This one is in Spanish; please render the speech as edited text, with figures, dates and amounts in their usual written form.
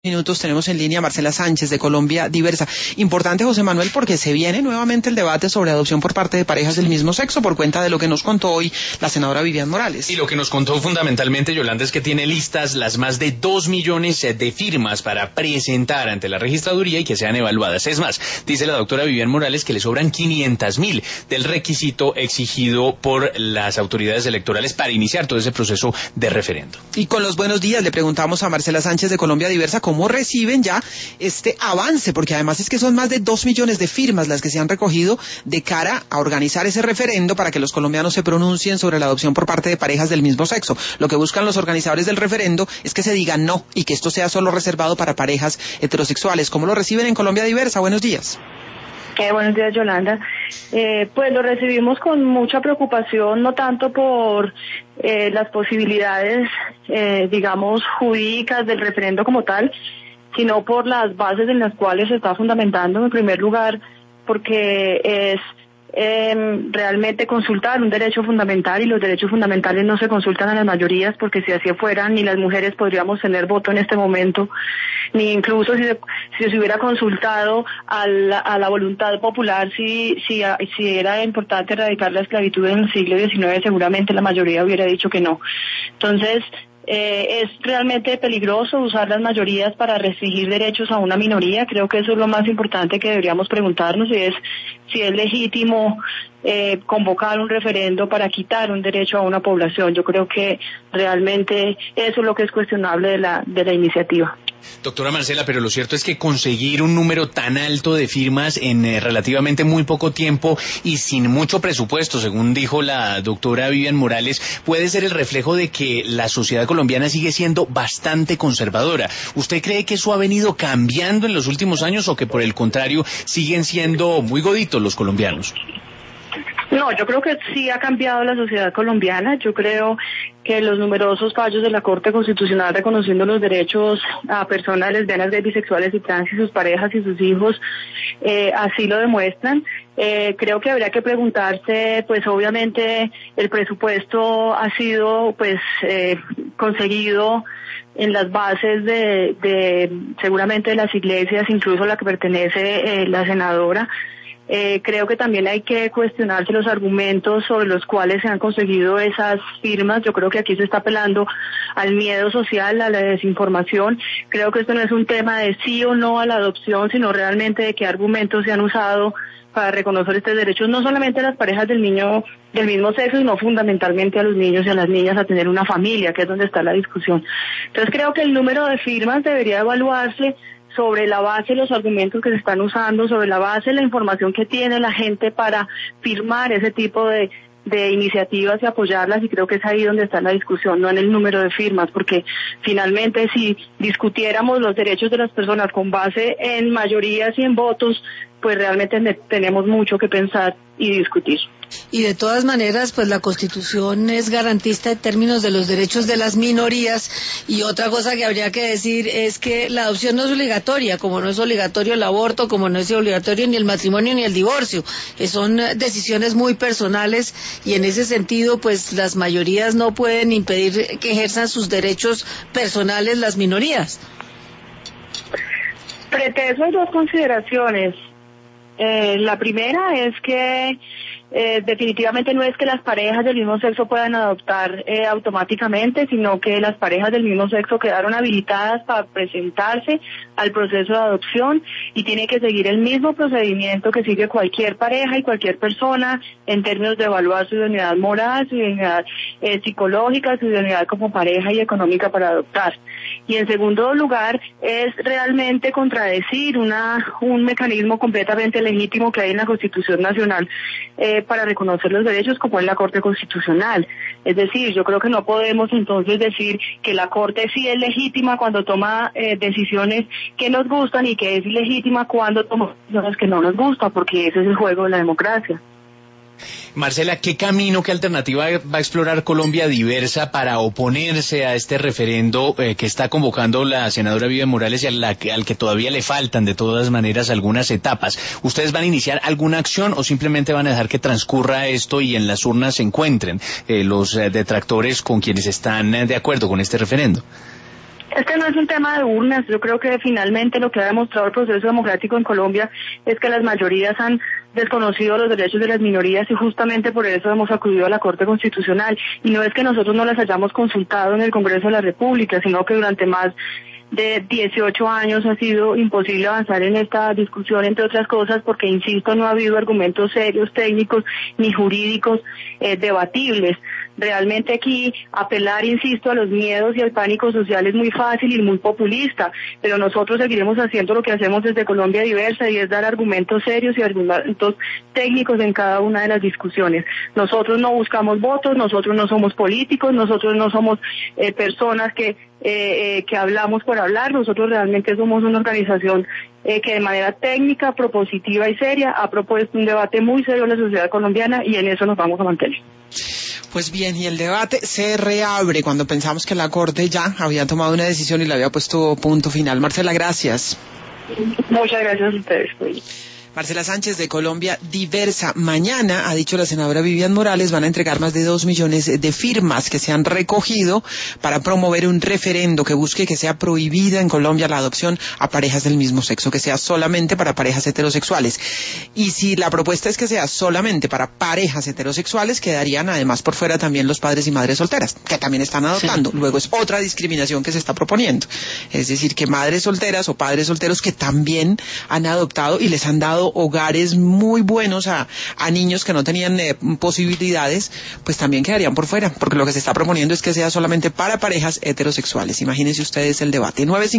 Minutos tenemos en línea a Marcela Sánchez de Colombia Diversa. Importante, José Manuel, porque se viene nuevamente el debate sobre adopción por parte de parejas del mismo sexo por cuenta de lo que nos contó hoy la senadora Vivian Morales. Y lo que nos contó fundamentalmente, Yolanda, es que tiene listas las más de 2 millones de firmas para presentar ante la registraduría y que sean evaluadas. Es más, dice la doctora Vivian Morales que le sobran 500.000 del requisito exigido por las autoridades electorales para iniciar todo ese proceso de referendo. Y con los buenos días le preguntamos a Marcela Sánchez de Colombia Diversa cómo reciben ya este avance, porque además es que son más de 2 millones de firmas las que se han recogido de cara a organizar ese referendo para que los colombianos se pronuncien sobre la adopción por parte de parejas del mismo sexo. Lo que buscan los organizadores del referendo es que se diga no y que esto sea solo reservado para parejas heterosexuales. ¿Cómo lo reciben en Colombia Diversa? Buenos días. Buenos días, Yolanda. Pues lo recibimos con mucha preocupación, no tanto por las posibilidades, digamos, jurídicas del referendo como tal, sino por las bases en las cuales se está fundamentando, en primer lugar, porque es realmente consultar un derecho fundamental, y los derechos fundamentales no se consultan a las mayorías, porque si así fueran, ni las mujeres podríamos tener voto en este momento, ni incluso si se hubiera consultado a la voluntad popular si era importante erradicar la esclavitud en el siglo XIX, seguramente la mayoría hubiera dicho que no. Entonces, es realmente peligroso usar las mayorías para restringir derechos a una minoría. Creo que eso es lo más importante que deberíamos preguntarnos, si es legítimo convocar un referendo para quitar un derecho a una población. Yo creo que realmente eso es lo que es cuestionable de la iniciativa. Doctora Marcela, pero lo cierto es que conseguir un número tan alto de firmas en relativamente muy poco tiempo y sin mucho presupuesto, según dijo la doctora Vivian Morales, puede ser el reflejo de que la sociedad colombiana sigue siendo bastante conservadora. ¿Usted cree que eso ha venido cambiando en los últimos años o que por el contrario siguen siendo muy goditos los colombianos? No, yo creo que sí ha cambiado la sociedad colombiana. Yo creo que los numerosos fallos de la Corte Constitucional reconociendo los derechos a personas lesbianas, gays, bisexuales y trans y sus parejas y sus hijos así lo demuestran. Creo que habría que preguntarse, pues obviamente el presupuesto ha sido conseguido en las bases de seguramente de las iglesias, incluso la que pertenece la senadora. Creo que también hay que cuestionarse los argumentos sobre los cuales se han conseguido esas firmas. Yo creo que aquí se está apelando al miedo social, a la desinformación. Creo que esto no es un tema de sí o no a la adopción, sino realmente de qué argumentos se han usado para reconocer estos derechos, no solamente a las parejas del mismo sexo, sino fundamentalmente a los niños y a las niñas a tener una familia, que es donde está la discusión. Entonces creo que el número de firmas debería evaluarse sobre la base de los argumentos que se están usando, sobre la base de la información que tiene la gente para firmar ese tipo de iniciativas y apoyarlas, y creo que es ahí donde está la discusión, no en el número de firmas, porque finalmente si discutiéramos los derechos de las personas con base en mayorías y en votos, pues realmente tenemos mucho que pensar y discutir. Y de todas maneras, pues la Constitución es garantista en términos de los derechos de las minorías, y otra cosa que habría que decir es que la adopción no es obligatoria, como no es obligatorio el aborto, como no es obligatorio ni el matrimonio ni el divorcio, son decisiones muy personales, y en ese sentido pues las mayorías no pueden impedir que ejerzan sus derechos personales las minorías. Frente a eso hay dos consideraciones. La primera es que definitivamente no es que las parejas del mismo sexo puedan adoptar automáticamente, sino que las parejas del mismo sexo quedaron habilitadas para presentarse al proceso de adopción y tiene que seguir el mismo procedimiento que sigue cualquier pareja y cualquier persona en términos de evaluar su idoneidad moral, su idoneidad psicológica, su idoneidad como pareja y económica para adoptar. Y en segundo lugar, es realmente contradecir un mecanismo completamente legítimo que hay en la Constitución Nacional para reconocer los derechos, como es la Corte Constitucional. Es decir, yo creo que no podemos entonces decir que la Corte sí es legítima cuando toma decisiones que nos gustan y que es ilegítima cuando toma decisiones que no nos gustan, porque ese es el juego de la democracia. Marcela, ¿qué camino, qué alternativa va a explorar Colombia Diversa para oponerse a este referendo que está convocando la senadora Vivian Morales y al que todavía le faltan de todas maneras algunas etapas? ¿Ustedes van a iniciar alguna acción o simplemente van a dejar que transcurra esto y en las urnas se encuentren los detractores con quienes están de acuerdo con este referendo? Es que no es un tema de urnas. Yo creo que finalmente lo que ha demostrado el proceso democrático en Colombia es que las mayorías han desconocido los derechos de las minorías y justamente por eso hemos acudido a la Corte Constitucional. Y no es que nosotros no las hayamos consultado en el Congreso de la República, sino que durante más de 18 años ha sido imposible avanzar en esta discusión, entre otras cosas, porque, insisto, no ha habido argumentos serios, técnicos ni jurídicos debatibles. Realmente aquí apelar, insisto, a los miedos y al pánico social es muy fácil y muy populista, pero nosotros seguiremos haciendo lo que hacemos desde Colombia Diversa, y es dar argumentos serios y argumentos técnicos en cada una de las discusiones. Nosotros no buscamos votos, nosotros no somos políticos, nosotros no somos personas que hablamos por hablar. Nosotros realmente somos una organización que de manera técnica, propositiva y seria ha propuesto un debate muy serio en la sociedad colombiana, y en eso nos vamos a mantener. Pues bien, y el debate se reabre cuando pensamos que la Corte ya había tomado una decisión y le había puesto punto final. Marcela, gracias. Muchas gracias a ustedes. Marcela Sánchez, de Colombia Diversa. Mañana, ha dicho la senadora Vivian Morales, van a entregar más de 2 millones de firmas que se han recogido para promover un referendo que busque que sea prohibida en Colombia la adopción a parejas del mismo sexo, que sea solamente para parejas heterosexuales. Y si la propuesta es que sea solamente para parejas heterosexuales, quedarían además por fuera también los padres y madres solteras, que también están adoptando. Sí. Luego es otra discriminación que se está proponiendo. Es decir, que madres solteras o padres solteros que también han adoptado y les han dado hogares muy buenos a niños que no tenían posibilidades, pues también quedarían por fuera, porque lo que se está proponiendo es que sea solamente para parejas heterosexuales. Imagínense ustedes el debate.